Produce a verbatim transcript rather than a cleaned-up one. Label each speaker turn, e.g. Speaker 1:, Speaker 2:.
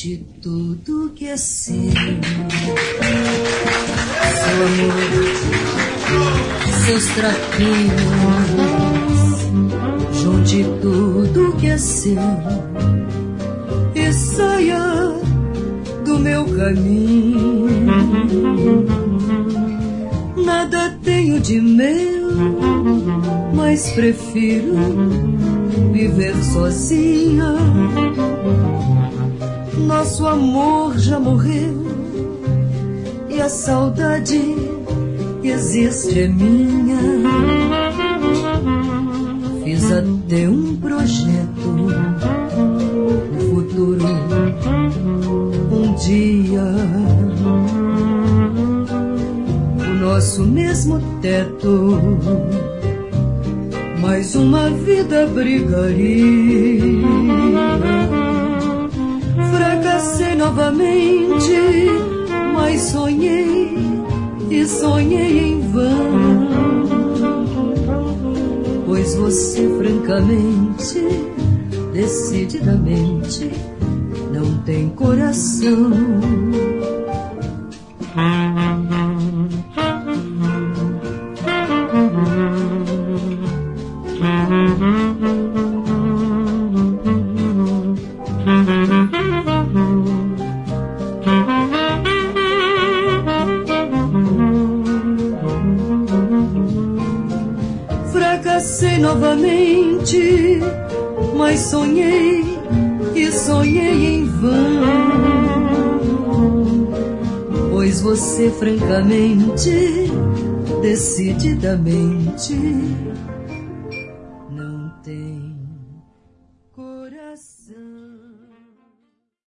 Speaker 1: Junte tudo que é seu, seu amor, seus trapinhos. Junte tudo que é seu e saia do meu caminho. Nada tenho de meu, mas prefiro viver sozinha. Nosso amor já morreu e a saudade existe é minha. Fiz até um projeto, o futuro um dia, o nosso mesmo teto, mais uma vida brigaria. Fracassei novamente, mas sonhei e sonhei em vão, pois você francamente, decididamente, não tem coração. Fracassei novamente, mas sonhei e sonhei em vão, pois você francamente, decididamente, não tem coração.